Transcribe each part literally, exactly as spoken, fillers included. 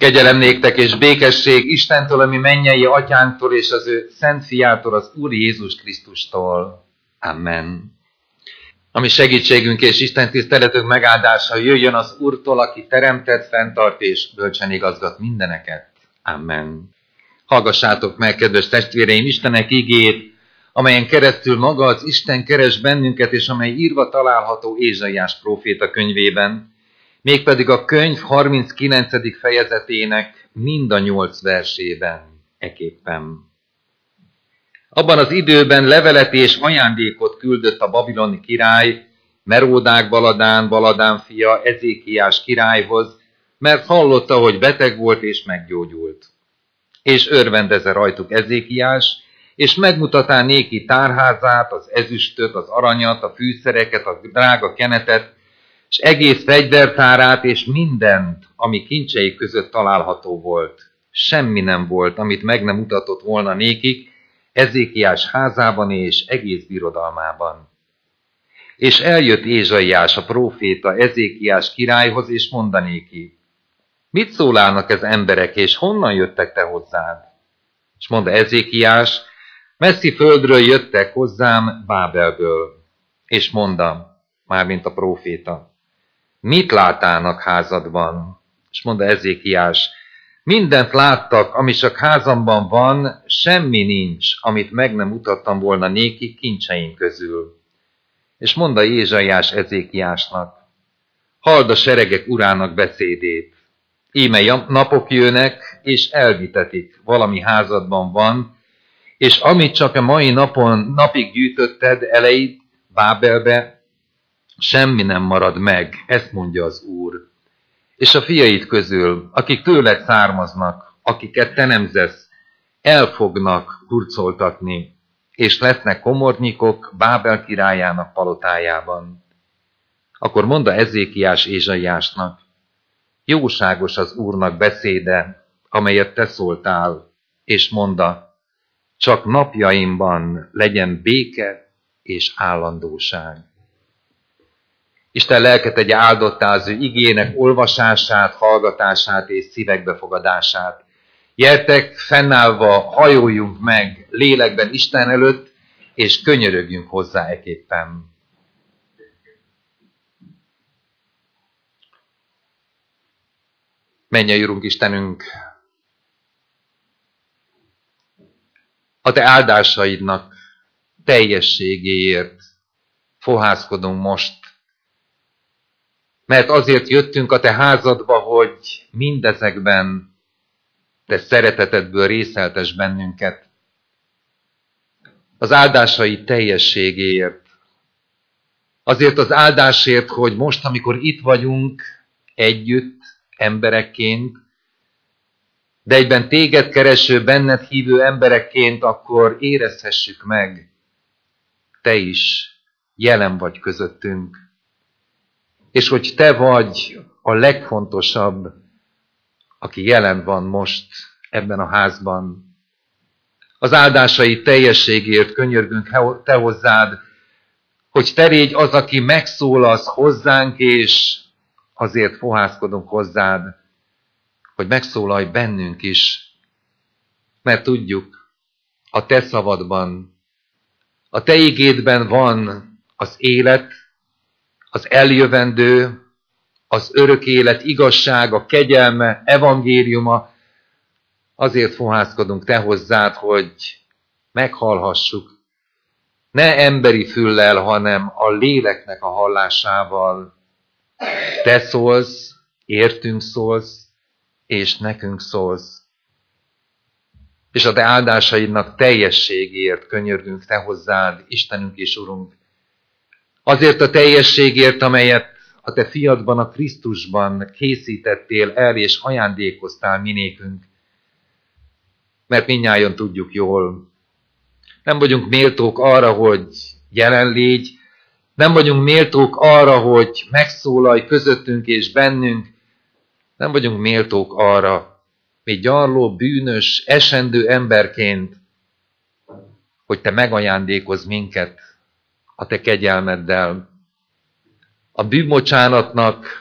Kegyelem néktek és békesség Istentől, ami mennyei atyánktól és az ő szent fiától, az Úr Jézus Krisztustól. Amen. Ami segítségünk és Isten tiszteletünk megáldása jöjjön az Úrtól, aki teremtett, fenntart és bölcsen igazgat mindeneket. Amen. Hallgassátok meg, kedves testvéreim, Istenek igét, amelyen keresztül maga az Isten keres bennünket, és amely írva található Ézsaiás próféta könyvében, mégpedig a könyv harminckilencedik fejezetének mind a nyolc versében eképpen. Abban az időben levelet és ajándékot küldött a babiloni király, Merodák Baladán, Baladán fia, Ezékiás királyhoz, mert hallotta, hogy beteg volt és meggyógyult. És örvendeze rajtuk Ezékiás, és megmutatá néki tárházát, az ezüstöt, az aranyat, a fűszereket, a drága kenetet, és egész fegyvertárát, és mindent, ami kincsei között található volt. Semmi nem volt, amit meg nem mutatott volna nékik, Ezékiás házában és egész birodalmában. És eljött Ézsaiás a próféta Ezékiás királyhoz, és mondanéki, mit szólálnak ez emberek, és honnan jöttek te hozzád? És mondta Ezékiás, messzi földről jöttek hozzám, Bábelből. És mondta, mármint a próféta, mit látának házadban? És mondta Ezékiás, mindent láttak, ami csak házamban van, semmi nincs, amit meg nem mutattam volna néki kincseim közül. És mondta Ézsaiás Ezékiásnak, halld a seregek urának beszédét. Íme napok jönnek, és elvitetik, valami házadban van, és amit csak a mai napon napig gyűjtötted eleid Bábelbe, semmi nem marad meg, ezt mondja az Úr. És a fiaid közül, akik tőled származnak, akiket te nemzesz, el fognak hurcoltatni, és lesznek komornyikok Bábel királyának palotájában. Akkor mondta Ezékiás Ézsaiásnak, jóságos az Úrnak beszéde, amelyet te szóltál, és mondta, csak napjaimban legyen béke és állandóság. Isten lelke tegye áldottá az ő igének olvasását, hallgatását és szívekbefogadását. Gyertek, fennállva hajoljunk meg lélekben Isten előtt, és könyörögjünk hozzá eképpen. Mennyei Urunk Istenünk, a te áldásaidnak teljességéért fohászkodunk most, mert azért jöttünk a te házadba, hogy mindezekben te szeretetedből részeltes bennünket. Az áldásai teljességéért. Azért az áldásért, hogy most, amikor itt vagyunk együtt, emberekként, de egyben téged kereső, benned hívő emberekként, akkor érezhessük meg, te is jelen vagy közöttünk. És hogy te vagy a legfontosabb, aki jelen van most ebben a házban. Az áldásai teljességért könyörgünk te hozzád, hogy te légy az, aki megszólalsz hozzánk, és azért fohászkodunk hozzád, hogy megszólalj bennünk is, mert tudjuk, a te szavadban, a te igédben van az élet, az eljövendő, az örök élet, igazsága, kegyelme, evangéliuma. Azért fohászkodunk te hozzád, hogy meghallhassuk, ne emberi füllel, hanem a léleknek a hallásával. Te szólsz, értünk szólsz, és nekünk szólsz. És a te áldásaidnak teljességért könyörgünk te hozzád, Istenünk és Urunk. Azért a teljességért, amelyet a te fiadban, a Krisztusban készítettél el, és ajándékoztál minékünk. Mert mindnyájan tudjuk jól, nem vagyunk méltók arra, hogy jelen légy, nem vagyunk méltók arra, hogy megszólalj közöttünk és bennünk, nem vagyunk méltók arra, mi gyarló, bűnös, esendő emberként, hogy te megajándékozz minket a te kegyelmeddel. A bűnbocsánatnak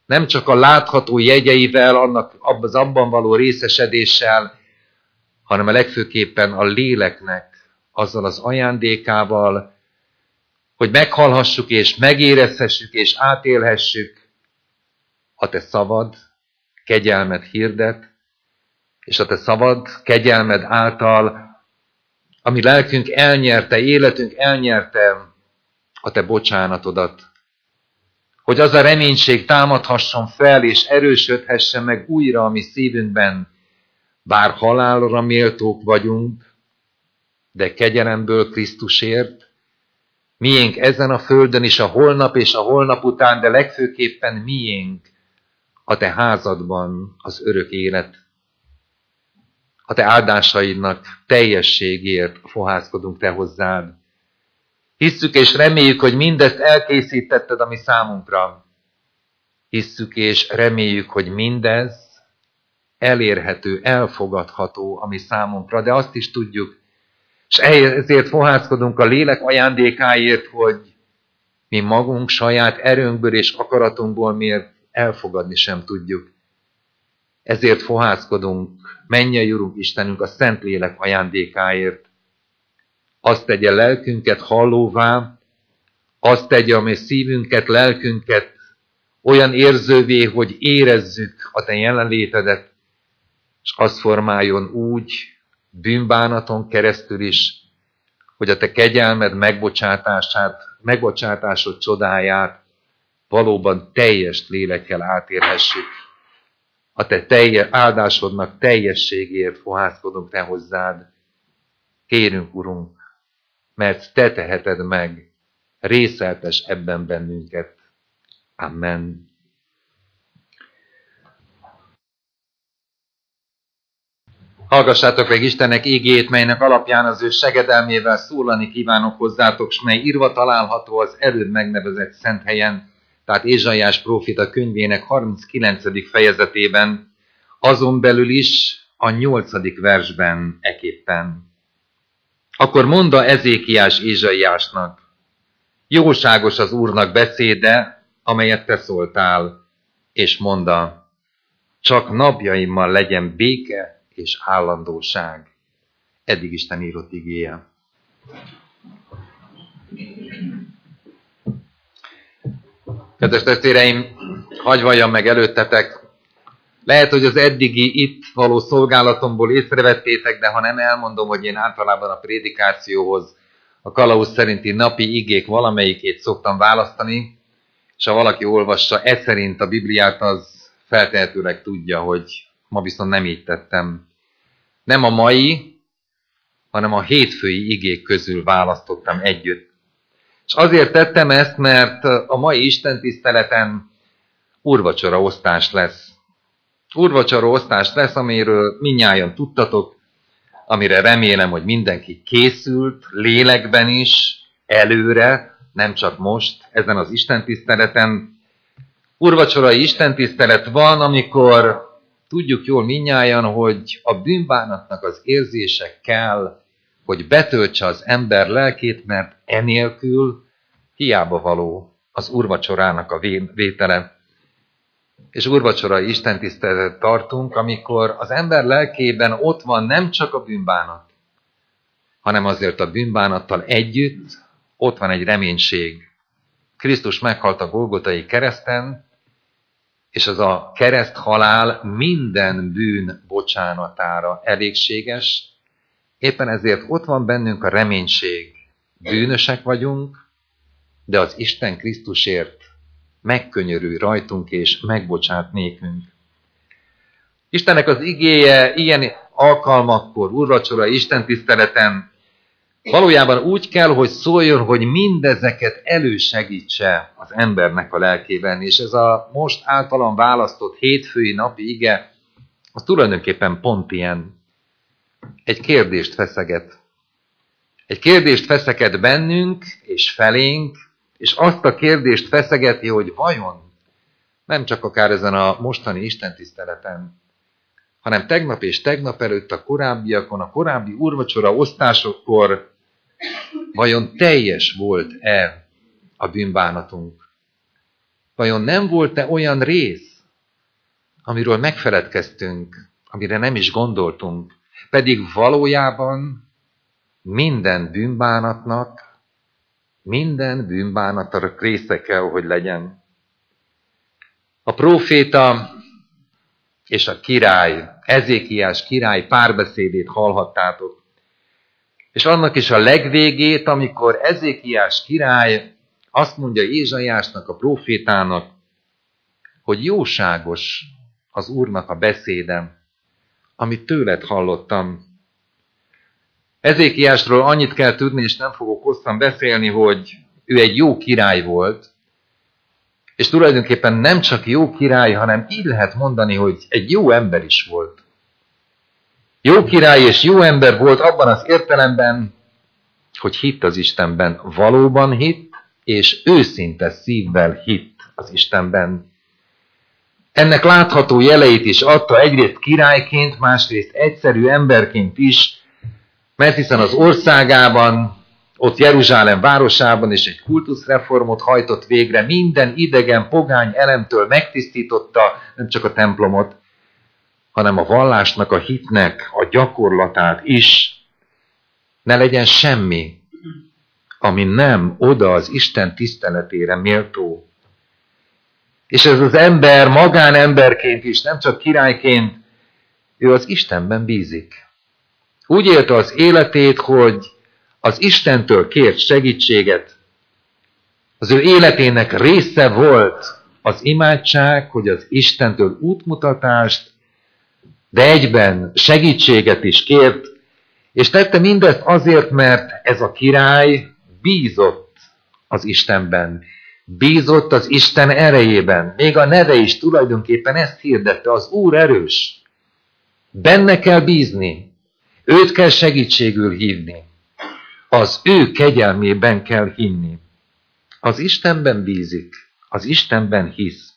Nem csak a látható jegyeivel, annak az abban való részesedéssel, hanem a legfőképpen a léleknek azzal az ajándékával, hogy meghallhassuk és megérezhessük és átélhessük a te szavad, kegyelmed hirdet, és a te szavad, kegyelmed által, ami lelkünk elnyerte, életünk elnyerte a te bocsánatodat. Hogy az a reménység támadhasson fel, és erősödhessen meg újra a mi szívünkben, bár halálra méltók vagyunk, de kegyelemből Krisztusért, miénk ezen a földön is a holnap és a holnap után, de legfőképpen miénk a te házadban az örök élet. A te áldásaidnak teljességért fohászkodunk te hozzád. Hisszük és reméljük, hogy mindezt elkészítetted a mi számunkra. Hisszük és reméljük, hogy mindez elérhető, elfogadható a mi számunkra, de azt is tudjuk, és ezért fohászkodunk a lélek ajándékáért, hogy mi magunk saját erőnkből és akaratunkból miért elfogadni sem tudjuk. Ezért fohászkodunk, mennyei Urunk Istenünk, a Szentlélek ajándékáért. Azt tegye lelkünket hallóvá, azt tegye, amely szívünket, lelkünket olyan érzővé, hogy érezzük a te jelenlétedet, és azt formáljon úgy, bűnbánaton keresztül is, hogy a te kegyelmed megbocsátását, megbocsátásod csodáját valóban teljes lélekkel átérhessük. A te telje, áldásodnak teljességért fohászkodunk te hozzád. Kérünk, Urunk, mert te teheted meg, részeltes ebben bennünket. Amen. Hallgassátok meg Istennek ígéjét, melynek alapján az ő segedelmével szólani kívánok hozzátok, s mely írva található az előbb megnevezett szent helyen, tehát Ézsaiás prófita könyvének harminckilencedik fejezetében, azon belül is a nyolcadik versben eképpen. Akkor mondta Ezékiás Ézsaiásnak, jóságos az Úrnak beszéde, amelyet te szóltál, és mondta, csak napjaimmal legyen béke és állandóság. Eddig Isten írott igéje. Kedves testvéreim, hagyj valljam meg előttetek. Lehet, hogy az eddigi itt való szolgálatomból észrevettétek, de ha nem, elmondom, hogy én általában a prédikációhoz a kalauz szerinti napi igék valamelyikét szoktam választani, és ha valaki olvassa e szerint a Bibliát, az feltehetőleg tudja, hogy ma viszont nem így tettem. Nem a mai, hanem a hétfői igék közül választottam együtt. És azért tettem ezt, mert a mai istentiszteleten úrvacsora osztás lesz. Úrvacsora osztás lesz, amiről mindnyájan tudtatok, amire remélem, hogy mindenki készült, lélekben is, előre, nem csak most, ezen az istentiszteleten. Úrvacsorai istentisztelet van, amikor tudjuk jól mindnyájan, hogy a bűnbánatnak az érzése kell, hogy betöltse az ember lelkét, mert enélkül hiába való az úrvacsorának a vétele. És úrvacsorai istentiszteletet tartunk, amikor az ember lelkében ott van nem csak a bűnbánat, hanem azért a bűnbánattal együtt ott van egy reménység. Krisztus meghalt a Golgotai kereszten, és az a kereszthalál minden bűn bocsánatára elégséges. Éppen ezért ott van bennünk a reménység. Bűnösek vagyunk, de az Isten Krisztusért megkönyörül rajtunk és megbocsát nékünk. Istennek az igéje ilyen alkalmakkor, úrvacsorai istentiszteleten valójában úgy kell, hogy szóljon, hogy mindezeket elősegítse az embernek a lelkében. És ez a most általam választott hétfői napi ige, az tulajdonképpen pont ilyen. Egy kérdést feszeget. Egy kérdést feszeget bennünk és felénk, és azt a kérdést feszegeti, hogy vajon nem csak akár ezen a mostani istentiszteleten, hanem tegnap és tegnap előtt a korábbiakon, a korábbi úrvacsora osztásokkor vajon teljes volt-e a bűnbánatunk? Vajon nem volt-e olyan rész, amiről megfeledkeztünk, amire nem is gondoltunk, pedig valójában minden bűnbánatnak, minden bűnbánatnak része kell, hogy legyen. A próféta és a király, Ezékiás király párbeszédét hallhattátok. És annak is a legvégét, amikor Ezékiás király azt mondja Ézsaiásnak, a prófétának, hogy jóságos az Úrnak a beszédem, amit tőled hallottam. Ezékiásról annyit kell tudni, és nem fogok hosszan beszélni, hogy ő egy jó király volt, és tulajdonképpen nem csak jó király, hanem így lehet mondani, hogy egy jó ember is volt. Jó király és jó ember volt abban az értelemben, hogy hitt az Istenben, valóban hitt, és őszinte szívvel hitt az Istenben. Ennek látható jeleit is adta egyrészt királyként, másrészt egyszerű emberként is, mert hiszen az országában, ott Jeruzsálem városában is egy kultuszreformot hajtott végre, minden idegen, pogány elemtől megtisztította nem csak a templomot, hanem a vallásnak, a hitnek a gyakorlatát is. Ne legyen semmi, ami nem oda az Isten tiszteletére méltó. És ez az ember magánemberként is, nem csak királyként, ő az Istenben bízik. Úgy élte az életét, hogy az Istentől kért segítséget. Az ő életének része volt az imádság, hogy az Istentől útmutatást, de egyben segítséget is kért, és tette mindezt azért, mert ez a király bízott az Istenben. Bízott az Isten erejében. Még a neve is tulajdonképpen ezt hirdette, az Úr erős. Benne kell bízni. Őt kell segítségül hívni. Az ő kegyelmében kell hinni. Az Istenben bízik. Az Istenben hisz.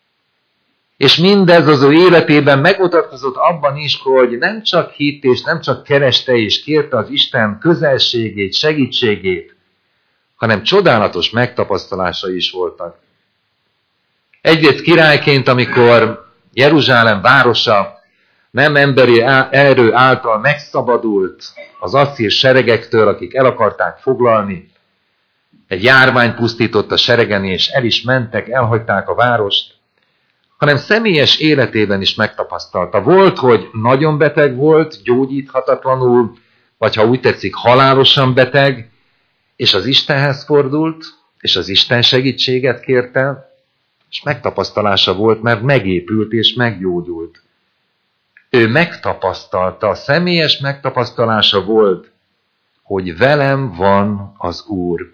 És mindez az ő életében megmutatkozott abban is, hogy nem csak hitt és nem csak kereste és kérte az Isten közelségét, segítségét, hanem csodálatos megtapasztalásai is voltak. Egyrészt királyként, amikor Jeruzsálem városa nem emberi erő által megszabadult az asszír seregektől, akik el akarták foglalni, egy járvány pusztított a seregen, és el is mentek, elhagyták a várost, hanem személyes életében is megtapasztalta. Volt, hogy nagyon beteg volt, gyógyíthatatlanul, vagy ha úgy tetszik, halálosan beteg, és az Istenhez fordult, és az Isten segítséget kérte, és megtapasztalása volt, mert megépült és meggyógyult. Ő megtapasztalta, a személyes megtapasztalása volt, hogy velem van az Úr.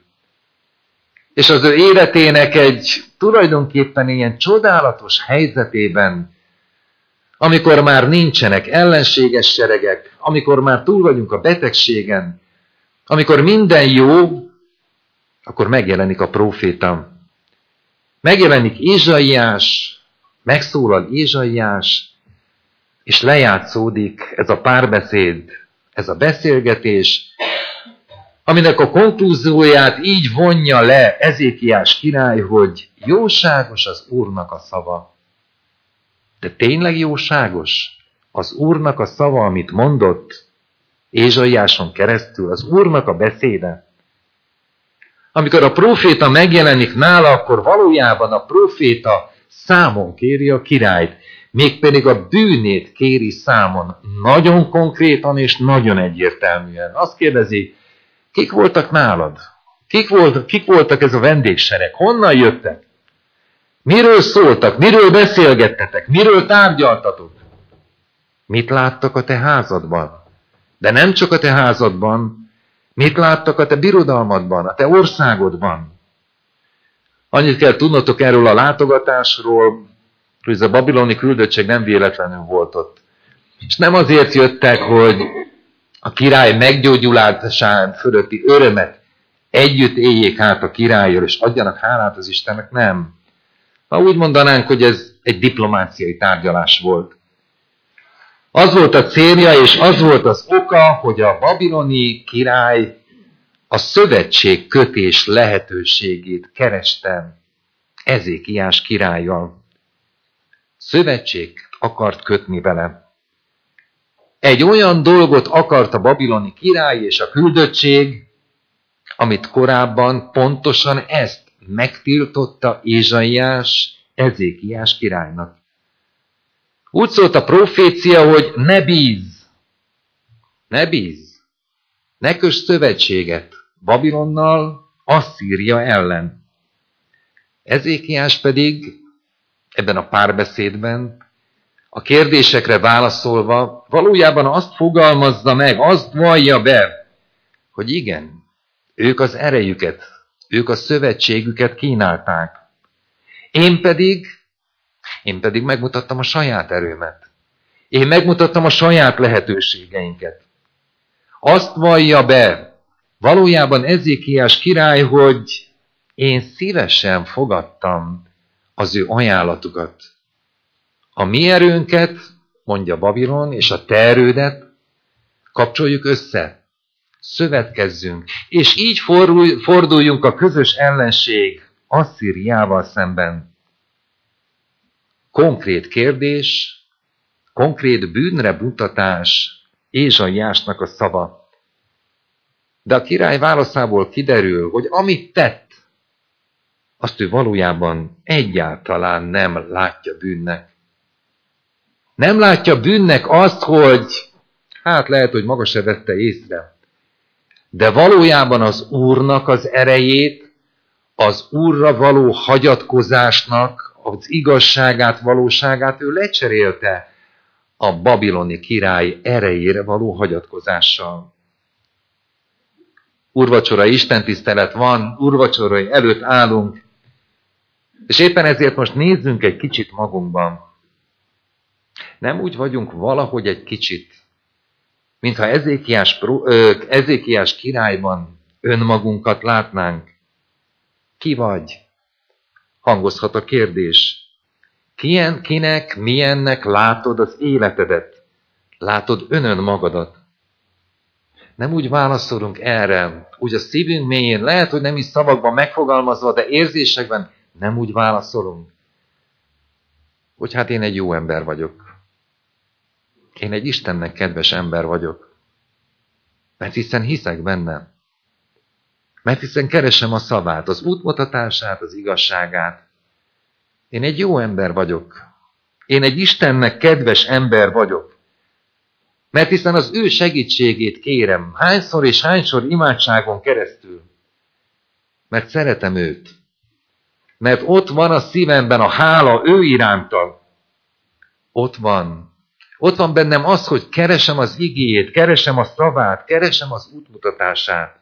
És az ő életének egy tulajdonképpen ilyen csodálatos helyzetében, amikor már nincsenek ellenséges seregek, amikor már túl vagyunk a betegségen, amikor minden jó, akkor megjelenik a próféta. Megjelenik Ézsaiás, megszólal Ézsaiás, és lejátszódik ez a párbeszéd, ez a beszélgetés, aminek a konklúzióját így vonja le Ezékiás király, hogy jóságos az Úrnak a szava. De tényleg jóságos az Úrnak a szava, amit mondott Ézsaiáson keresztül, az Úrnak a beszéde. Amikor a próféta megjelenik nála, akkor valójában a próféta számon kéri a királyt, mégpedig a bűnét kéri számon, nagyon konkrétan és nagyon egyértelműen. Azt kérdezi, kik voltak nálad? Kik, volt, kik voltak ez a vendégsereg? Honnan jöttek? Miről szóltak? Miről beszélgettetek? Miről tárgyaltatok? Mit láttak a te házadban? De nem csak a te házadban, mit láttak a te birodalmadban, a te országodban? Annyit kell tudnotok erről a látogatásról, hogy ez a babiloni küldöttség nem véletlenül volt ott. És nem azért jöttek, hogy a király meggyógyulásán fölötti örömet együtt éljék át a királlyal, és adjanak hálát az Istennek, nem. Ha úgy mondanánk, hogy ez egy diplomáciai tárgyalás volt. Az volt a célja, és az volt az oka, hogy a babiloni király a szövetségkötés lehetőségét kereste Ezékiás királlyal. Szövetség akart kötni vele. Egy olyan dolgot akart a babiloni király és a küldöttség, amit korábban pontosan ezt megtiltotta Ézsaiás Ezékiás királynak. Úgy szólt a profécia, hogy ne bízz, ne bízz, ne köss szövetséget Babilonnal, Asszíria ellen. Ezékiás pedig ebben a párbeszédben a kérdésekre válaszolva valójában azt fogalmazza meg, azt vallja be, hogy igen, ők az erejüket, ők a szövetségüket kínálták. Én pedig, én pedig megmutattam a saját erőmet. Én megmutattam a saját lehetőségeinket. Azt vallja be valójában Ezékiás király, hogy én szívesen fogadtam az ő ajánlatukat. A mi erőnket, mondja Babilon, és a te erődet kapcsoljuk össze, szövetkezzünk, és így forduljunk a közös ellenség Asszíriával szemben. Konkrét kérdés, konkrét bűnre mutatás, Ézsaiásnak a szava. De a király válaszából kiderül, hogy amit tett, azt ő valójában egyáltalán nem látja bűnnek. Nem látja bűnnek azt, hogy hát lehet, hogy maga se vette észre, de valójában az Úrnak az erejét, az Úrra való hagyatkozásnak, az igazságát, valóságát ő lecserélte a babiloni király erejére való hagyatkozással. Úrvacsorai istentisztelet van, úrvacsorai előtt állunk, és éppen ezért most nézzünk egy kicsit magunkban. Nem úgy vagyunk valahogy egy kicsit, mintha Ezékiás, Ezékiás királyban önmagunkat látnánk. Ki vagy? Hangozhat a kérdés. Kien, kinek, milyennek látod az életedet? Látod önön magadat? Nem úgy válaszolunk erre, úgy a szívünk mélyén, lehet, hogy nem is szavakban megfogalmazva, de érzésekben nem úgy válaszolunk, hogy hát én egy jó ember vagyok. Én egy Istennek kedves ember vagyok. Mert hiszen hiszek benne. Mert hiszen keresem a szavát, az útmutatását, az igazságát. Én egy jó ember vagyok. Én egy Istennek kedves ember vagyok. Mert hiszen az ő segítségét kérem, hányszor és hányszor imádságon keresztül. Mert szeretem őt. Mert ott van a szívemben a hála ő iránta. Ott van. Ott van bennem az, hogy keresem az igéjét, keresem a szavát, keresem az útmutatását.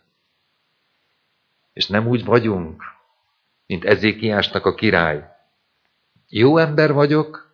És nem úgy vagyunk, mint Ezékiásnak a király. Jó ember vagyok,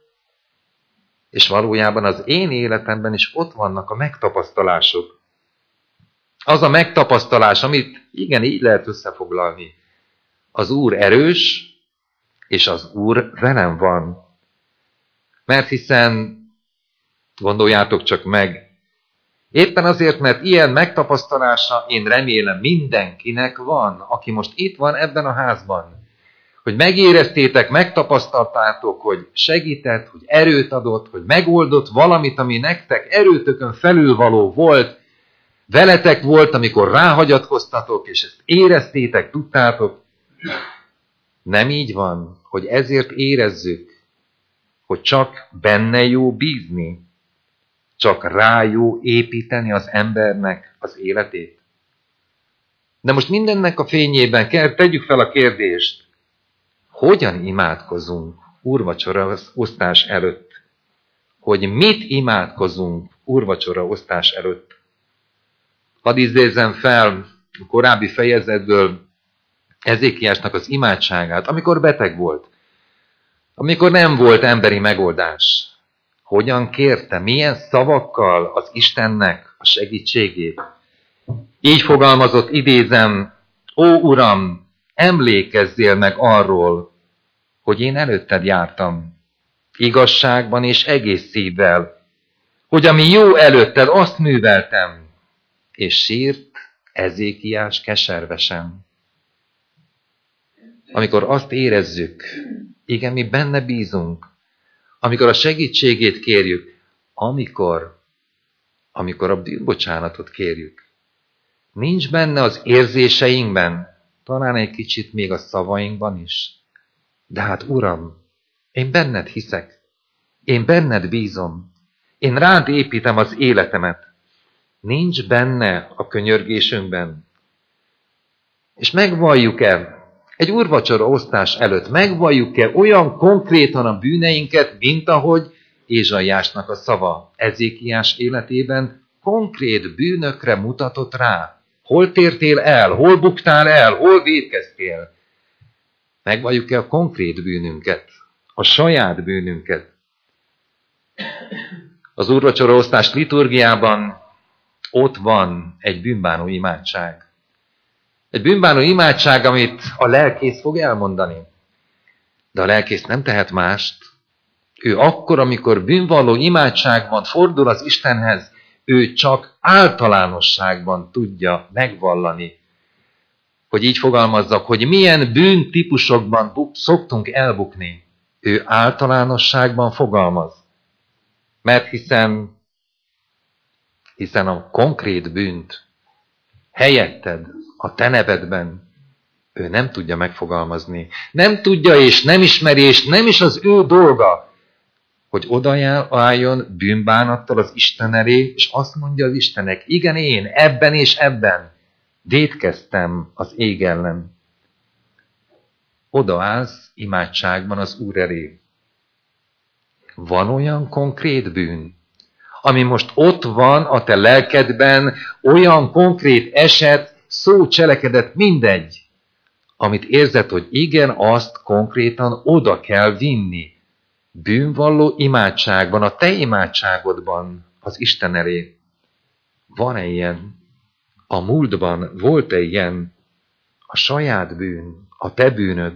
és valójában az én életemben is ott vannak a megtapasztalások. Az a megtapasztalás, amit igen, így lehet összefoglalni. Az Úr erős, és az Úr velem van. Mert hiszen, gondoljátok csak meg, éppen azért, mert ilyen megtapasztalása én remélem mindenkinek van, aki most itt van ebben a házban. Hogy megéreztétek, megtapasztaltátok, hogy segített, hogy erőt adott, hogy megoldott valamit, ami nektek erőtökön felülvaló volt, veletek volt, amikor ráhagyatkoztatok, és ezt éreztétek, tudtátok. Nem így van, hogy ezért érezzük, hogy csak benne jó bízni, csak rá jó építeni az embernek az életét. De most mindennek a fényében kell, tegyük fel a kérdést, hogyan imádkozunk úrvacsora osztás előtt? Hogy mit imádkozunk úrvacsora osztás előtt? Hadd idézzem fel a korábbi fejezetből Ezékiásnak az imádságát, amikor beteg volt, amikor nem volt emberi megoldás. Hogyan kérte, milyen szavakkal az Istennek a segítségét? Így fogalmazott, idézem, ó Uram, emlékezzél meg arról, hogy én előtted jártam, igazságban és egész szívvel, hogy ami jó előtted, azt műveltem, és sírt Ezékiás keservesen. amikor azt érezzük, igen, mi benne bízunk, amikor a segítségét kérjük, amikor, amikor a bűnbocsánatot kérjük. Nincs benne az érzéseinkben, talán egy kicsit még a szavainkban is. De hát Uram, én benned hiszek, én benned bízom, én rád építem az életemet. Nincs benne a könyörgésünkben. És megvalljuk-e, egy úrvacsora osztás előtt megvalljuk-e olyan konkrétan a bűneinket, mint ahogy Ézsaiásnak a szava Ezékiás életében konkrét bűnökre mutatott rá. Hol tértél el, hol buktál el, hol vétkeztél? Megvalljuk-e a konkrét bűnünket, a saját bűnünket? Az úrvacsora osztás liturgiában ott van egy bűnbánó imádság. Egy bűnbánó imádság, amit a lelkész fog elmondani. De a lelkész nem tehet mást. Ő akkor, amikor bűnvalló imádságban fordul az Istenhez, ő csak általánosságban tudja megvallani. Hogy így fogalmazzak, hogy milyen bűntípusokban buk, szoktunk elbukni. Ő általánosságban fogalmaz. Mert hiszen, hiszen a konkrét bűnt helyetted, a te nevedben ő nem tudja megfogalmazni. Nem tudja és nem ismeri, és nem is az ő dolga, hogy odaálljon bűnbánattal az Isten elé, és azt mondja az Istennek, igen, én ebben és ebben vétkeztem az ég ellen. Odaállsz imádságban az Úr elé. Van olyan konkrét bűn, ami most ott van a te lelkedben, olyan konkrét eset, szó, cselekedet, mindegy, amit érzed, hogy igen, azt konkrétan oda kell vinni. Bűnvalló imádságban, a te imádságodban az Isten elé. Van-e ilyen? A múltban volt-e ilyen? A saját bűn, a te bűnöd.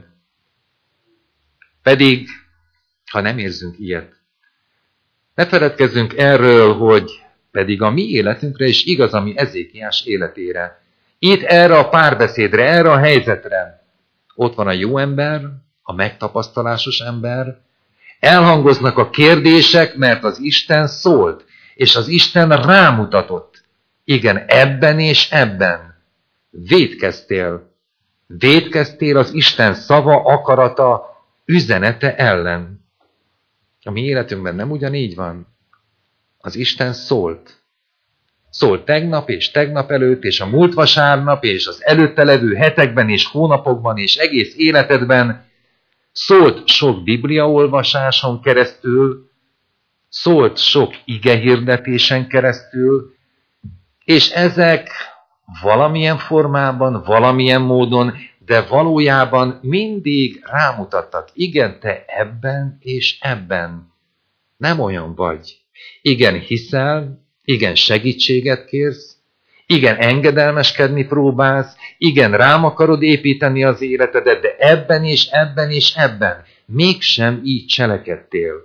Pedig, ha nem érzünk ilyet, ne feledkezzünk erről, hogy pedig a mi életünkre is igaz, ami Ezékiás életére. Itt erre a párbeszédre, erre a helyzetre. Ott van a jó ember, a megtapasztalásos ember. Elhangoznak a kérdések, mert az Isten szólt, és az Isten rámutatott. Igen, ebben és ebben vétkeztél. Vétkeztél az Isten szava, akarata, üzenete ellen. A mi életünkben nem ugyanígy van. Az Isten szólt. Szólt tegnap és tegnap előtt, és a múlt vasárnap, és az előtte levő hetekben és hónapokban, és egész életedben. Szólt sok bibliaolvasáson keresztül, szólt sok igehirdetésen keresztül, és ezek valamilyen formában, valamilyen módon, de valójában mindig rámutattak. Igen, te ebben és ebben nem olyan vagy. Igen, hiszel, igen, segítséget kérsz, igen, engedelmeskedni próbálsz, igen, rám akarod építeni az életedet, de ebben és ebben és ebben mégsem így cselekedtél.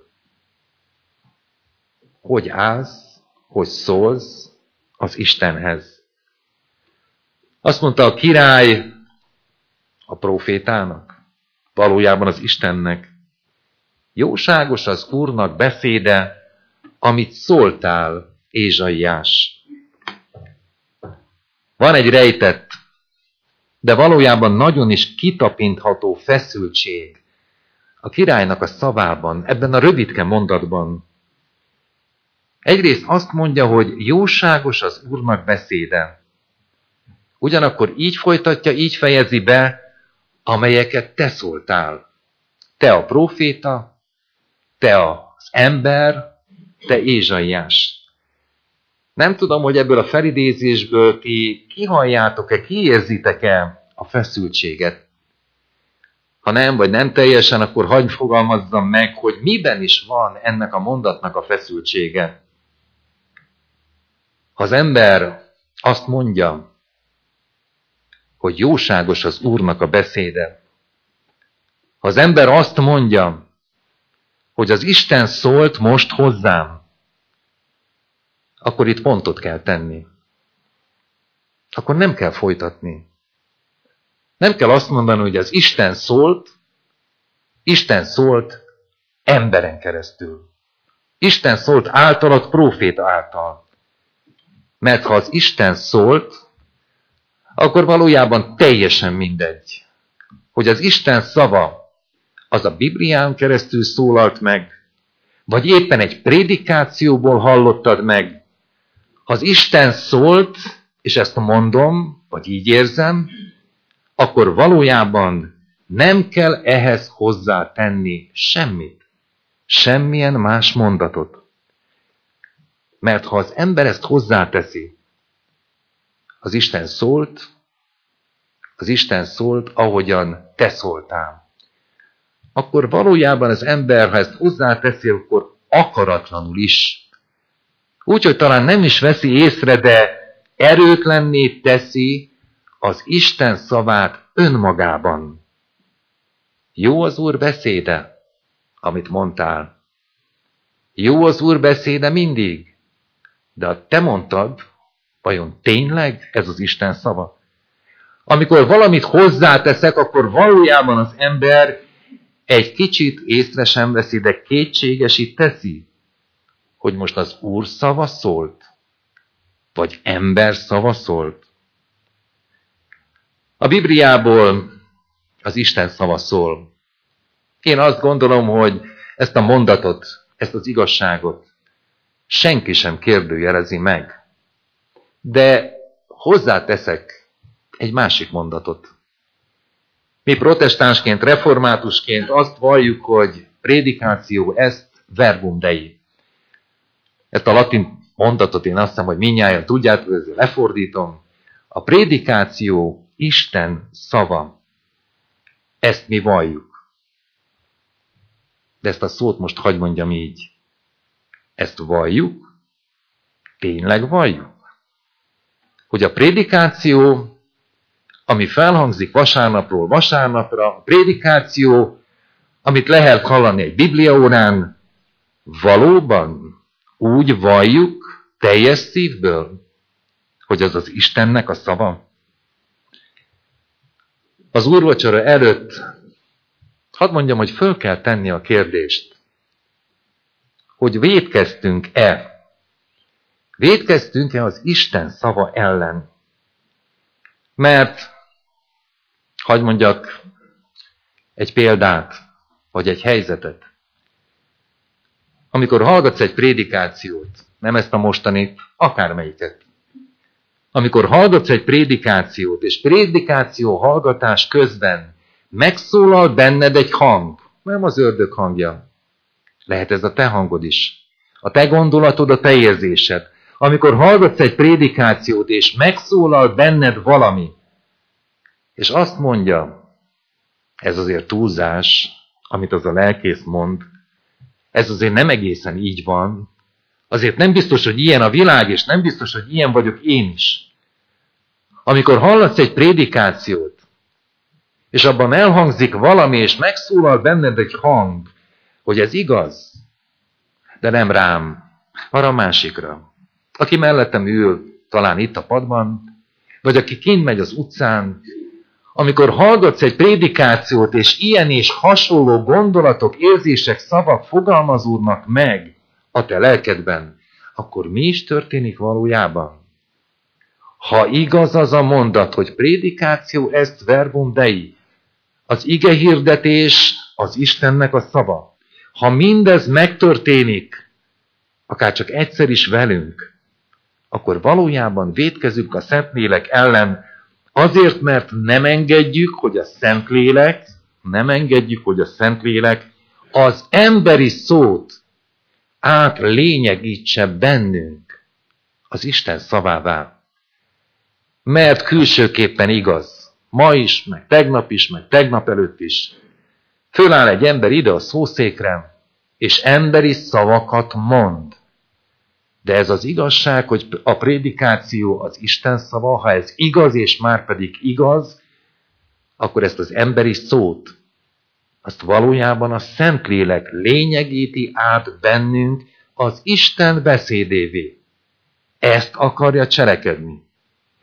Hogy állsz, hogy szólsz az Istenhez? Azt mondta a király a prófétának, valójában az Istennek, jóságos az Úrnak beszéde, amit szóltál, Ézsaiás. Van egy rejtett, de valójában nagyon is kitapintható feszültség a királynak a szavában, ebben a rövidke mondatban. Egyrészt azt mondja, hogy jóságos az Úrnak beszéde. Ugyanakkor így folytatja, így fejezi be, amelyeket te szóltál. Te a próféta, te az ember, te Ézsaiás. Nem tudom, hogy ebből a felidézésből ti kihalljátok-e, kiérzitek-e a feszültséget. Ha nem, vagy nem teljesen, akkor hagyj fogalmazzam meg, hogy miben is van ennek a mondatnak a feszültsége. Az ember azt mondja, hogy jóságos az Úrnak a beszéde. Ha az ember azt mondja, hogy az Isten szólt most hozzám, akkor itt pontot kell tenni. Akkor nem kell folytatni. Nem kell azt mondani, hogy az Isten szólt, Isten szólt emberen keresztül. Isten szólt általad, próféta által. Mert ha az Isten szólt, akkor valójában teljesen mindegy, hogy az Isten szava az a Biblián keresztül szólalt meg, vagy éppen egy prédikációból hallottad meg. Ha az Isten szólt, és ezt mondom, vagy így érzem, akkor valójában nem kell ehhez hozzátenni semmit, semmilyen más mondatot. Mert ha az ember ezt hozzáteszi, az Isten szólt, az Isten szólt, ahogyan te szóltál. Akkor valójában az ember, ha ezt hozzáteszi, akkor akaratlanul is. Úgyhogy talán nem is veszi észre, de erőtlenné teszi az Isten szavát önmagában. Jó az Úr beszéde, amit mondtál. Jó az Úr beszéde mindig, de ha te mondtad, vajon tényleg ez az Isten szava? Amikor valamit hozzáteszek, akkor valójában az ember egy kicsit észre sem veszi, de kétségesít teszi, hogy most az Úr szava szólt, vagy ember szava szólt. A Bibliából az Isten szava szól. Én azt gondolom, hogy ezt a mondatot, ezt az igazságot senki sem kérdőjelezi meg. De hozzáteszek egy másik mondatot. Mi protestánsként, reformátusként azt valljuk, hogy prédikáció est verbum Dei. Ezt a latin mondatot én azt hiszem, hogy mindnyájan tudjátok, ezzel lefordítom. A prédikáció Isten szava. Ezt mi valljuk. De ezt a szót most hadd mondjam így. Ezt valljuk? Tényleg valljuk? Hogy a prédikáció, ami felhangzik vasárnapról vasárnapra, a prédikáció, amit lehet hallani egy bibliaórán, valóban úgy valljuk teljes szívből, hogy az az Istennek a szava. Az úrvacsora előtt hadd mondjam, hogy föl kell tenni a kérdést, hogy vétkeztünk-e? Vétkeztünk-e az Isten szava ellen? Mert, hadd mondjak egy példát, vagy egy helyzetet. Amikor hallgatsz egy prédikációt, nem ezt a mostanit, akármelyiket. Amikor hallgatsz egy prédikációt, és prédikáció hallgatás közben megszólal benned egy hang, nem az ördög hangja. Lehet ez a te hangod is. A te gondolatod, a te érzésed. Amikor hallgatsz egy prédikációt, és megszólal benned valami, és azt mondja, ez azért túlzás, amit az a lelkész mond, ez azért nem egészen így van, azért nem biztos, hogy ilyen a világ, és nem biztos, hogy ilyen vagyok én is. Amikor hallatsz egy prédikációt, és abban elhangzik valami, és megszólal benned egy hang, hogy ez igaz, de nem rám, arra a másikra. Aki mellettem ül, talán itt a padban, vagy aki kint megy az utcán, amikor hallgatsz egy prédikációt, és ilyen és hasonló gondolatok, érzések, szavak fogalmazódnak meg a te lelkedben, akkor mi is történik valójában? Ha igaz az a mondat, hogy prédikáció est verbum Dei, az ige hirdetés az Istennek a szava, ha mindez megtörténik, akár csak egyszer is velünk, akkor valójában vétkezünk a Szentlélek ellen, azért, mert nem engedjük, hogy a Szentlélek, nem engedjük, hogy a Szentlélek az emberi szót átlényegítse bennünk az Isten szavává. Mert külsőképpen igaz, ma is, meg tegnap is, meg tegnap előtt is, föláll egy ember ide a szószékre, és emberi szavakat mond. De ez az igazság, hogy a prédikáció az Isten szava, ha ez igaz, és már pedig igaz, akkor ezt az emberi szót, azt valójában a Szentlélek lényegíti át bennünk az Isten beszédévé. Ezt akarja cselekedni.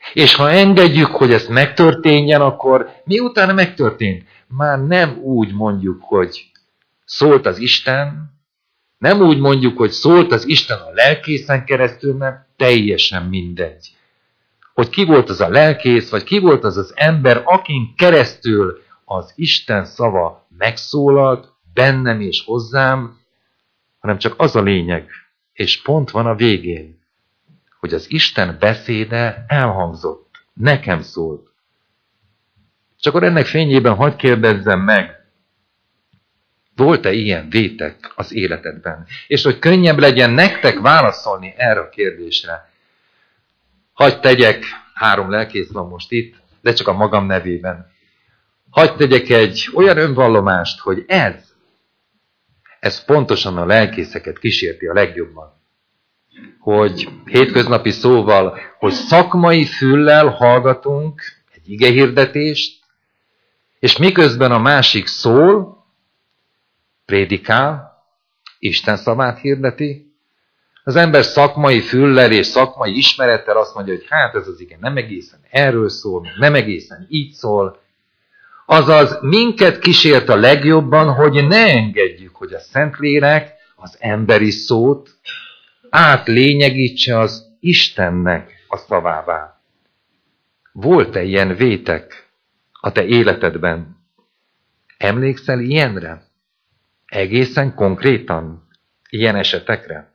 És ha engedjük, hogy ez megtörténjen, akkor miután megtörtént, már nem úgy mondjuk, hogy szólt az Isten, nem úgy mondjuk, hogy szólt az Isten a lelkészen keresztül, mert teljesen mindegy. Hogy ki volt az a lelkész, vagy ki volt az az ember, akin keresztül az Isten szava megszólalt bennem és hozzám, hanem csak az a lényeg, és pont van a végén, hogy az Isten beszéde elhangzott, nekem szólt. És akkor ennek fényében hadd kérdezzem meg, volt-e ilyen vétek az életedben? És hogy könnyebb legyen nektek válaszolni erre a kérdésre. Hadd tegyek, három lelkész van most itt, de csak a magam nevében. Hadd tegyek egy olyan önvallomást, hogy ez, ez pontosan a lelkészeket kísérti a legjobban. Hogy hétköznapi szóval, hogy szakmai füllel hallgatunk egy igehirdetést, és miközben a másik szól, prédikál, Isten szavát hirdeti, az ember szakmai füllel és szakmai ismerettel azt mondja, hogy hát ez az ige nem egészen erről szól, nem egészen így szól. Azaz minket kísért a legjobban, hogy ne engedjük, hogy a Szentlélek az emberi szót átlényegítse az Istennek a szavává. Volt-e ilyen vétek a te életedben? Emlékszel ilyenre? Egészen konkrétan ilyen esetekre?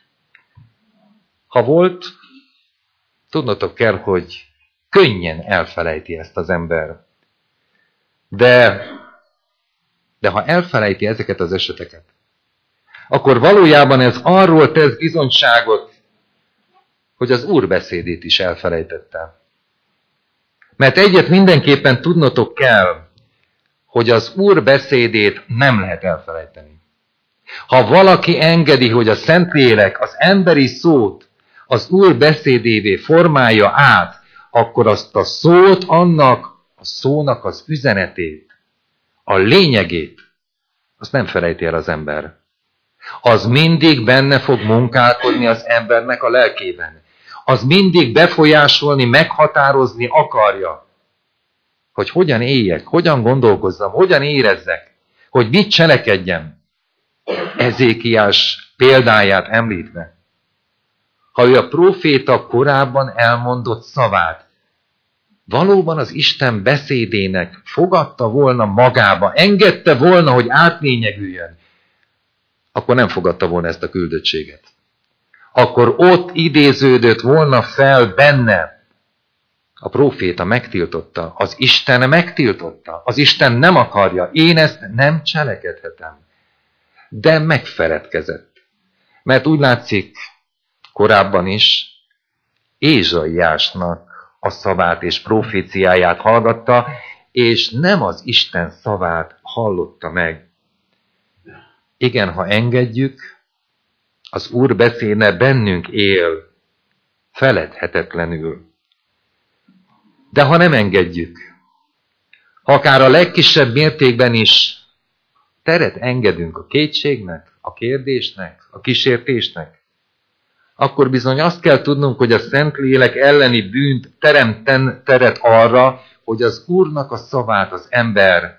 Ha volt, tudnotok kell, hogy könnyen elfelejti ezt az ember. De, de ha elfelejti ezeket az eseteket, akkor valójában ez arról tesz bizonyságot, hogy az Úr beszédét is elfelejtette. Mert egyet mindenképpen tudnotok kell, hogy az Úr beszédét nem lehet elfelejteni. Ha valaki engedi, hogy a Szentlélek az emberi szót az Úr beszédévé formálja át, akkor azt a szót, annak a szónak az üzenetét, a lényegét, azt nem felejti el az ember. Az mindig benne fog munkálkodni az embernek a lelkében. Az mindig befolyásolni, meghatározni akarja, hogy hogyan éljek, hogyan gondolkozzam, hogyan érezzek, hogy mit cselekedjem. Ezékiás példáját említve. Ha ő a próféta korábban elmondott szavát valóban az Isten beszédének fogadta volna magába, engedte volna, hogy átlényegüljön, akkor nem fogadta volna ezt a küldöttséget. Akkor ott idéződött volna fel benne. A próféta megtiltotta, az Isten megtiltotta, az Isten nem akarja, én ezt nem cselekedhetem. De megfeledkezett. Mert úgy látszik, korábban is Ézsaiásnak a szavát és proféciáját hallgatta, és nem az Isten szavát hallotta meg. Igen, ha engedjük, az Úr beszéde bennünk él, feledhetetlenül. De ha nem engedjük, ha akár a legkisebb mértékben is teret engedünk a kétségnek, a kérdésnek, a kísértésnek, akkor bizony azt kell tudnunk, hogy a Szentlélek elleni bűnt teremten teret arra, hogy az Úrnak a szavát az ember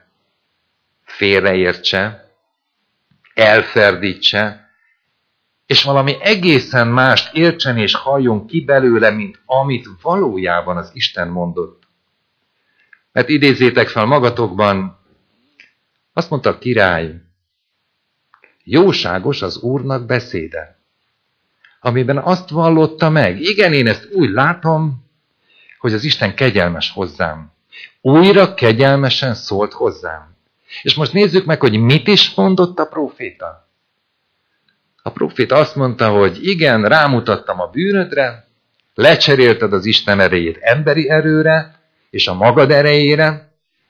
félreértse, elferdítse, és valami egészen mást értsen és halljon ki belőle, mint amit valójában az Isten mondott. Mert idézzétek fel magatokban, azt mondta a király, jóságos az Úrnak beszéde, amiben azt vallotta meg. Igen, én ezt úgy látom, hogy az Isten kegyelmes hozzám. Újra kegyelmesen szólt hozzám. És most nézzük meg, hogy mit is mondott a próféta. A próféta azt mondta, hogy igen, rámutattam a bűnödre, lecserélted az Isten erejét emberi erőre, és a magad erejére,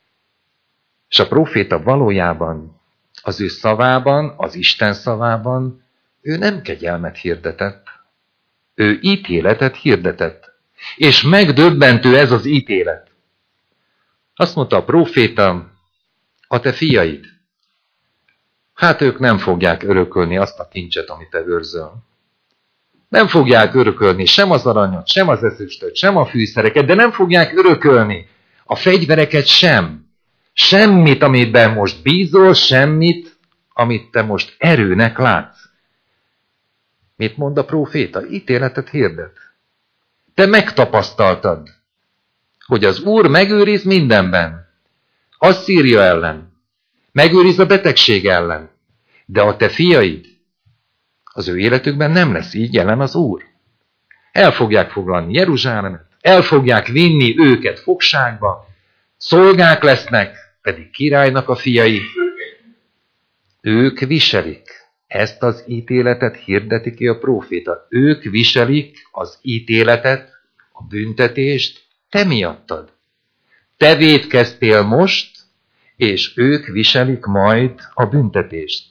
és a próféta valójában az ő szavában, az Isten szavában, ő nem kegyelmet hirdetett. Ő ítéletet hirdetett. És megdöbbentő ez az ítélet. Azt mondta a próféta, a te fiaid, hát ők nem fogják örökölni azt a kincset, amit te őrzöl. Nem fogják örökölni sem az aranyat, sem az ezüstöt, sem a fűszereket, de nem fogják örökölni a fegyvereket sem. Semmit, amiben most bízol, semmit, amit te most erőnek látsz. Mit mond a próféta? Ítéletet hirdet. Te megtapasztaltad, hogy az Úr megőriz mindenben. Asszíria ellen. Megőriz a betegség ellen. De a te fiaid, az ő életükben nem lesz így jelen az Úr. El fogják foglalni Jeruzsálemet, el fogják vinni őket fogságba, szolgák lesznek, pedig királynak a fiai. Ők viselik. Ezt az ítéletet hirdeti ki a próféta. Ők viselik az ítéletet, a büntetést te miattad. Te vétkeztél most, és ők viselik majd a büntetést.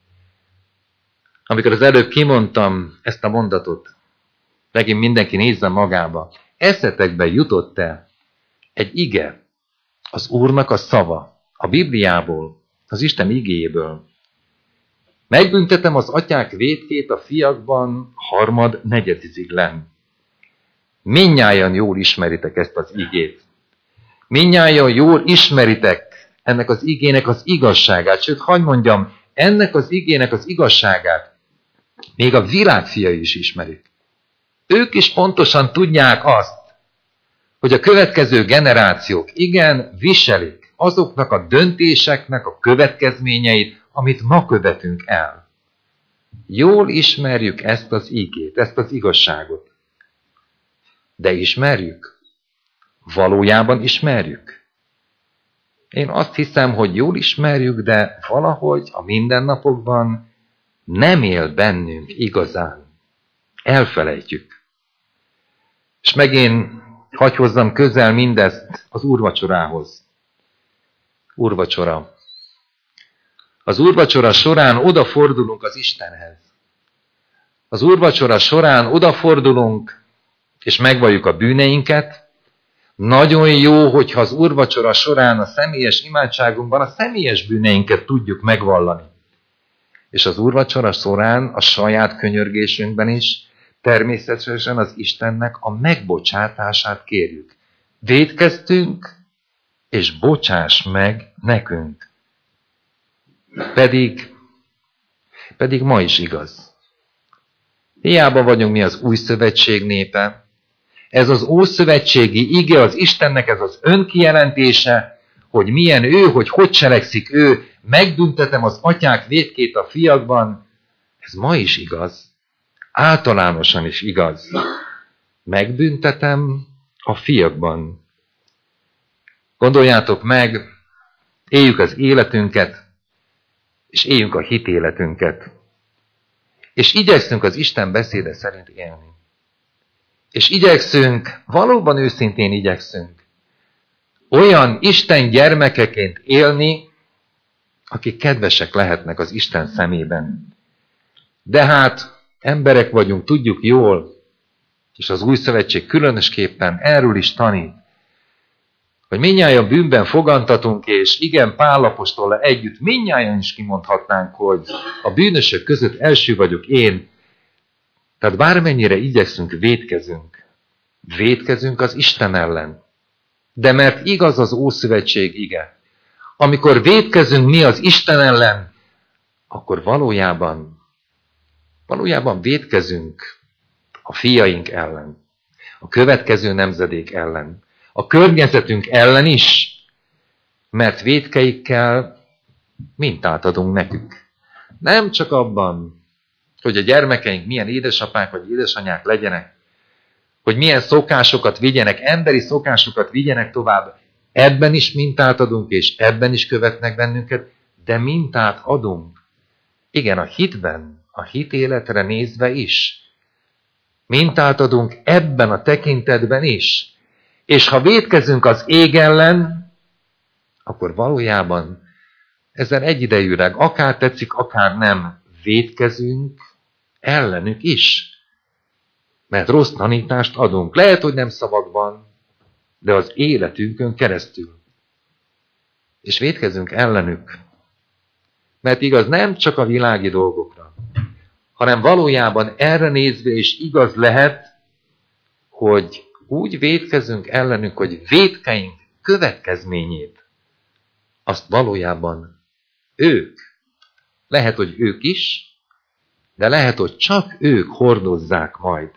Amikor az előbb kimondtam ezt a mondatot, megint mindenki nézze magába, eszetekbe jutott-e egy ige, az Úrnak a szava, a Bibliából, az Isten igéjéből. Megbüntetem az atyák vétkét a fiakban harmad negyediziglen. Mindnyájan jól ismeritek ezt az igét. Mindnyájan jól ismeritek ennek az igének az igazságát. Sőt, hadd mondjam, ennek az igének az igazságát még a világ fiai is ismerik. Ők is pontosan tudják azt, hogy a következő generációk igen viselik azoknak a döntéseknek a következményeit, amit ma követünk el. Jól ismerjük ezt az igét, ezt az igazságot. De ismerjük? Valójában ismerjük? Én azt hiszem, hogy jól ismerjük, de valahogy a mindennapokban nem él bennünk igazán. Elfelejtjük. És megint hadd hozzam közel mindezt az úrvacsorához. Úrvacsora. Az úrvacsora során odafordulunk az Istenhez. Az úrvacsora során odafordulunk, és megvalljuk a bűneinket. Nagyon jó, hogyha az úrvacsora során a személyes imádságunkban a személyes bűneinket tudjuk megvallani. És az úrvacsora során a saját könyörgésünkben is természetesen az Istennek a megbocsátását kérjük. Vétkeztünk, és bocsáss meg nekünk. Pedig, pedig ma is igaz. Hiába vagyunk mi az új szövetség népe. Ez az ószövetségi ige az Istennek, ez az önkijelentése, hogy milyen ő, hogy hogy cselekszik ő, megbüntetem az atyák vétkét a fiakban. Ez ma is igaz. Általánosan is igaz. Megbüntetem a fiakban. Gondoljátok meg, éljük az életünket, és éljünk a hitéletünket. És igyekszünk az Isten beszéde szerint élni. És igyekszünk, valóban őszintén igyekszünk, olyan Isten gyermekeként élni, akik kedvesek lehetnek az Isten szemében. De hát emberek vagyunk, tudjuk jól, és az új szövetség különösképpen erről is tanít, hogy mindnyájan bűnben fogantatunk, és igen, Pál apostollal együtt mindnyájan is kimondhatnánk, hogy a bűnösök között első vagyok én. Tehát bármennyire igyekszünk, vétkezünk. Vétkezünk az Isten ellen. De mert igaz az Ószövetség ige, amikor vétkezünk mi az Isten ellen, akkor valójában, valójában vétkezünk a fiaink ellen, a következő nemzedék ellen, a környezetünk ellen is, mert vétkeikkel mintát adunk nekük. Nem csak abban, hogy a gyermekeink milyen édesapák vagy édesanyák legyenek, hogy milyen szokásokat vigyenek, emberi szokásokat vigyenek tovább, ebben is mintát adunk, és ebben is követnek bennünket, de mintát adunk. Igen, a hitben, a hitéletre nézve is. Mintát adunk ebben a tekintetben is. És ha vétkezünk az ég ellen, akkor valójában ezen egyidejűleg, akár tetszik, akár nem, vétkezünk ellenük is. Mert rossz tanítást adunk. Lehet, hogy nem szavakban, de az életünkön keresztül. És vétkezünk ellenük. Mert igaz, nem csak a világi dolgokra, hanem valójában erre nézve is igaz lehet, hogy úgy vétkezünk ellenünk, hogy vétkeink következményét, azt valójában ők, lehet, hogy ők is, de lehet, hogy csak ők hordozzák majd.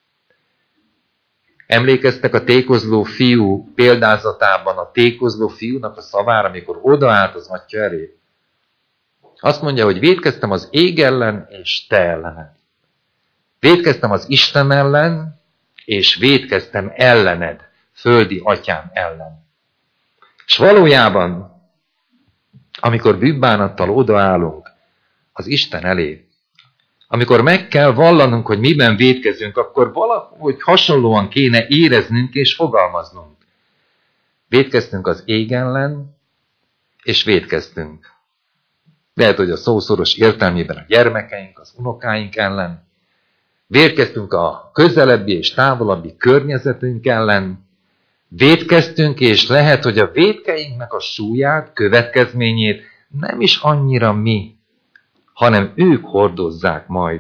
Emlékeztek a tékozló fiú példázatában a tékozló fiúnak a szavára, amikor odaállt az atya elé? Azt mondja, hogy vétkeztem az ég ellen és te ellened. Vétkeztem az Isten ellen, és vétkeztem ellened, földi atyám ellen. És valójában, amikor bűnbánattal odaállunk az Isten elé, amikor meg kell vallanunk, hogy miben vétkezünk, akkor valahogy hasonlóan kéne éreznünk és fogalmaznunk. Vétkeztünk az ég ellen, és vétkeztünk. Lehet, hogy a szószoros értelmében a gyermekeink, az unokáink ellen. Vétkeztünk a közelebbi és távolabbi környezetünk ellen. Vétkeztünk, és lehet, hogy a vétkeinknek a súlyát, következményét nem is annyira mi, hanem ők hordozzák majd.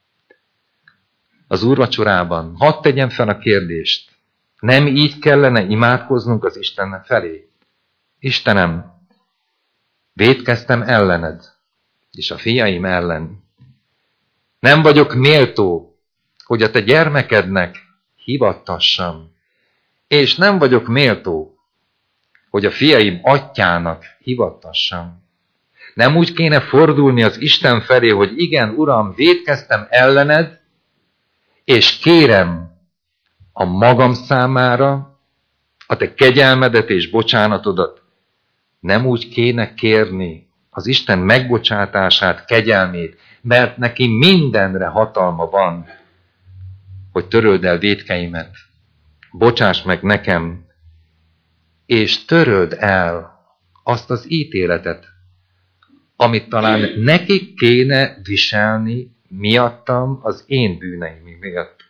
Az úrvacsorában hadd tegyem fel a kérdést. Nem így kellene imádkoznunk az Isten felé? Istenem, vétkeztem ellened, és a fiaim ellen. Nem vagyok méltó, hogy a te gyermekednek hivattassam, és nem vagyok méltó, hogy a fiaim atyának hivattassam. Nem úgy kéne fordulni az Isten felé, hogy igen, Uram, vétkeztem ellened, és kérem a magam számára a te kegyelmedet és bocsánatodat. Nem úgy kéne kérni az Isten megbocsátását, kegyelmét, mert neki mindenre hatalma van, hogy töröld el vétkeimet, bocsáss meg nekem, és töröld el azt az ítéletet, amit talán nekik kéne viselni miattam az én bűneim miatt.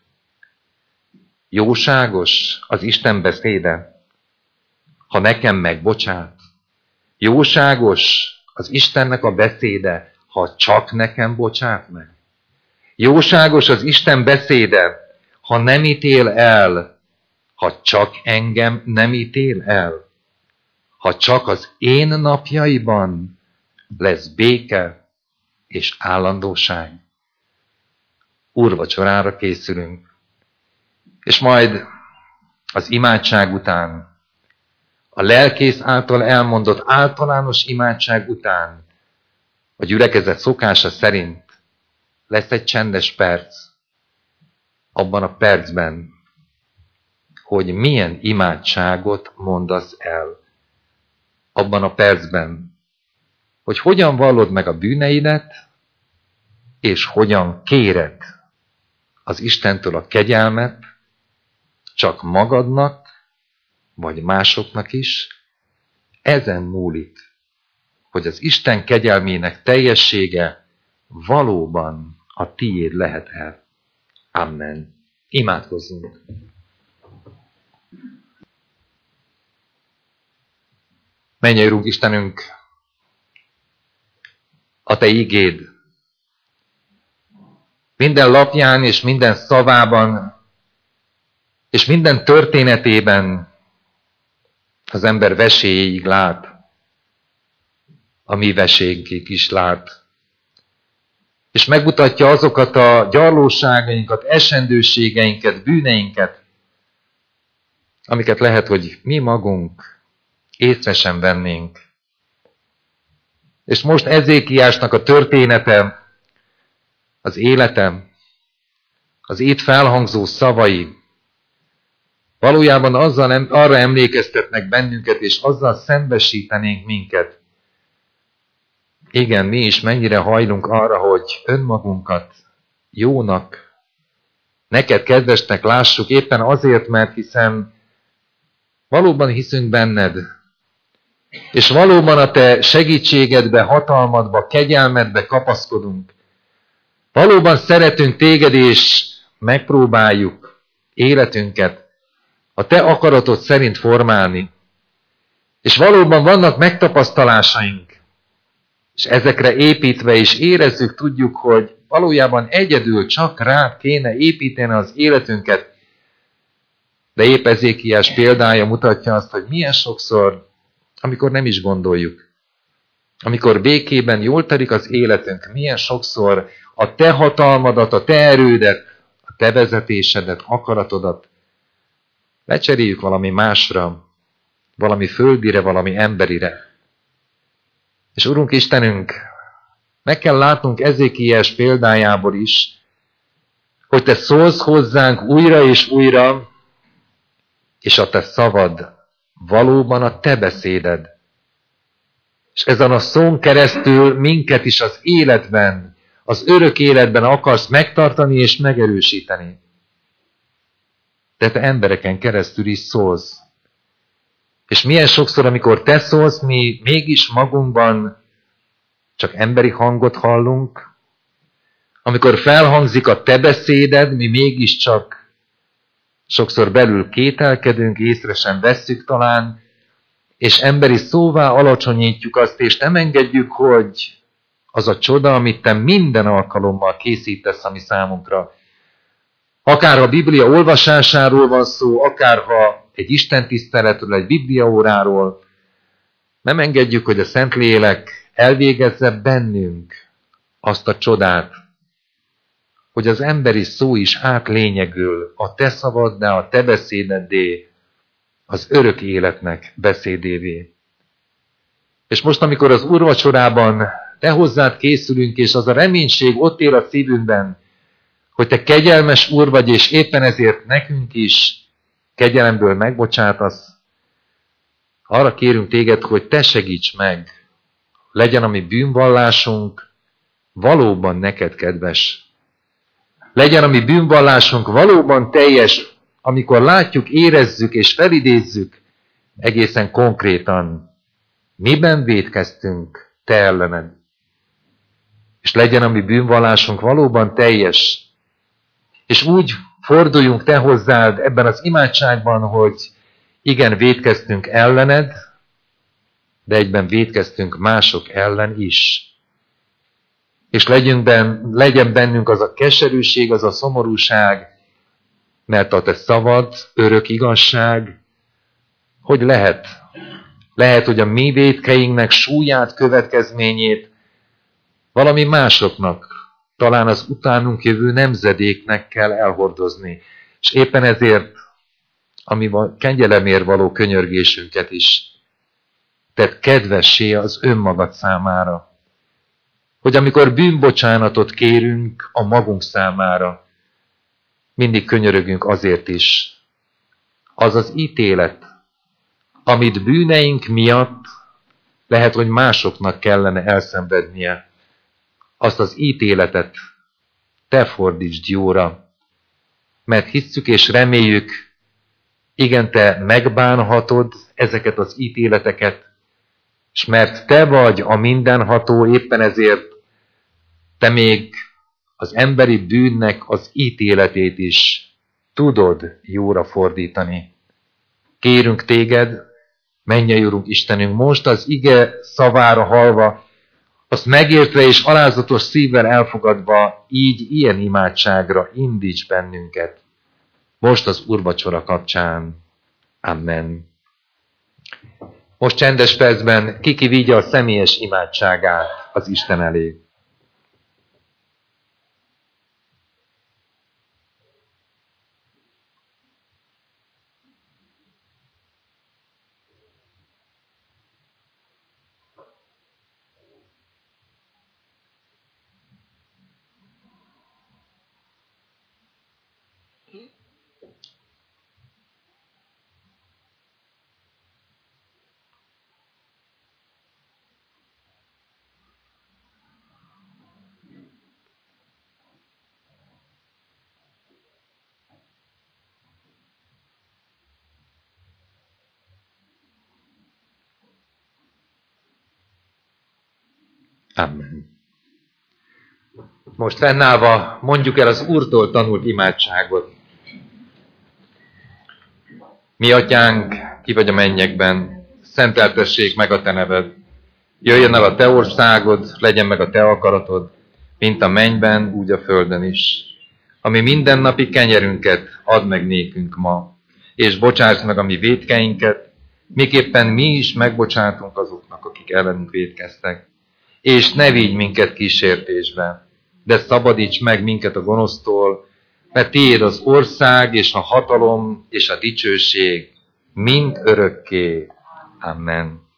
Jóságos az Isten beszéde, ha nekem megbocsát. Jóságos az Istennek a beszéde, ha csak nekem bocsát meg. Jóságos az Isten beszéde, ha nem ítél el, ha csak engem nem ítél el. Ha csak az én napjaiban lesz béke és állandóság. Úrvacsorára készülünk. És majd az imádság után, a lelkész által elmondott általános imádság után, a gyülekezet szokása szerint lesz egy csendes perc, abban a percben, hogy milyen imádságot mondasz el. Abban a percben, hogy hogyan vallod meg a bűneidet, és hogyan kéred az Istentől a kegyelmet, csak magadnak, vagy másoknak is, ezen múlik, hogy az Isten kegyelmének teljessége valóban a tiéd lehet el. Amen. Imádkozzunk. Mennyei Urunk Istenünk, a Te igéd minden lapján és minden szavában és minden történetében az ember vesélyig lát, a mi vesénkig is lát. És megmutatja azokat a gyarlóságainkat, esendőségeinket, bűneinket, amiket lehet, hogy mi magunk észre sem vennénk. És most Ezékiásnak a története, az életem, az itt felhangzó szavai valójában azzal, arra emlékeztetnek bennünket, és azzal szembesítenénk minket. Igen, mi is mennyire hajlunk arra, hogy önmagunkat jónak, neked kedvesnek lássuk, éppen azért, mert hiszen valóban hiszünk benned, és valóban a te segítségedbe, hatalmadba, kegyelmedbe kapaszkodunk. Valóban szeretünk téged, és megpróbáljuk életünket a te akaratod szerint formálni. És valóban vannak megtapasztalásaink, és ezekre építve is érezzük, tudjuk, hogy valójában egyedül csak rád kéne építeni az életünket. De épp Ezékiás példája mutatja azt, hogy milyen sokszor, amikor nem is gondoljuk, amikor békében jól telik az életünk, milyen sokszor a te hatalmadat, a te erődet, a te vezetésedet, akaratodat lecseréljük valami másra, valami földire, valami emberire. És Urunk Istenünk, meg kell látnunk Ezékiás példájából is, hogy te szólsz hozzánk újra és újra, és a te szavad valóban a te beszéded. És ezen a szón keresztül minket is az életben, az örök életben akarsz megtartani és megerősíteni. De te embereken keresztül is szólsz. És milyen sokszor, amikor te szólsz, mi mégis magunkban csak emberi hangot hallunk, amikor felhangzik a te beszéded, mi mégiscsak sokszor belül kételkedünk, észre sem vesszük talán, és emberi szóvá alacsonyítjuk azt, és nem engedjük, hogy az a csoda, amit te minden alkalommal készítesz a mi számunkra. Akár a Biblia olvasásáról van szó, akár ha egy istentiszteletről, egy bibliaóráról, nem engedjük, hogy a Szentlélek elvégezze bennünk azt a csodát, hogy az emberi szó is átlényegül a te szavaddá, a te beszédeddé, az örök életnek beszédévé. És most, amikor az úrvacsorában te hozzád készülünk, és az a reménység ott él a szívünkben, hogy te kegyelmes Úr vagy, és éppen ezért nekünk is kegyelemből megbocsátasz, arra kérünk téged, hogy te segíts meg, legyen a mi bűnvallásunk valóban neked kedves. Legyen a mi bűnvallásunk valóban teljes, amikor látjuk, érezzük és felidézzük egészen konkrétan, miben vétkeztünk te ellened. És legyen a mi bűnvallásunk valóban teljes, és úgy forduljunk te hozzád ebben az imádságban, hogy igen, vétkeztünk ellened, de egyben vétkeztünk mások ellen is. És legyen, ben, legyen bennünk az a keserűség, az a szomorúság, mert a te szavad, örök igazság, hogy lehet, lehet, hogy a mi vétkeinknek súlyát, következményét valami másoknak, talán az utánunk jövő nemzedéknek kell elhordozni. És éppen ezért, ami a kegyelemért való könyörgésünket is tedd kedvessé az önmagad számára. Hogy amikor bűnbocsánatot kérünk a magunk számára, mindig könyörögünk azért is. Az az ítélet, amit bűneink miatt lehet, hogy másoknak kellene elszenvednie, azt az ítéletet te fordítsd jóra, mert hisszük és reméljük, igen, te megbánhatod ezeket az ítéleteket, és mert te vagy a mindenható, éppen ezért te még az emberi bűnnek az ítéletét is tudod jóra fordítani. Kérünk téged, mennyei Urunk Istenünk, most az ige szavára halva, azt megértve és alázatos szívvel elfogadva, így ilyen imádságra indíts bennünket. Most az úrvacsora kapcsán. Amen. Most csendes percben Kiki vigye a személyes imádságát az Isten elé. Amen. Most fennállva mondjuk el az Úrtól tanult imádságot. Mi atyánk, ki vagy a mennyekben, szenteltessék meg a te neved. Jöjjön el a te országod, legyen meg a te akaratod, mint a mennyben, úgy a földön is. Ami mindennapi kenyerünket add meg nékünk ma, és bocsáss meg a mi vétkeinket, miképpen mi is megbocsátunk azoknak, akik ellenünk vétkeztek. És ne vigy minket kísértésbe, de szabadíts meg minket a gonosztól, mert tiéd az ország, és a hatalom, és a dicsőség mind örökké. Amen.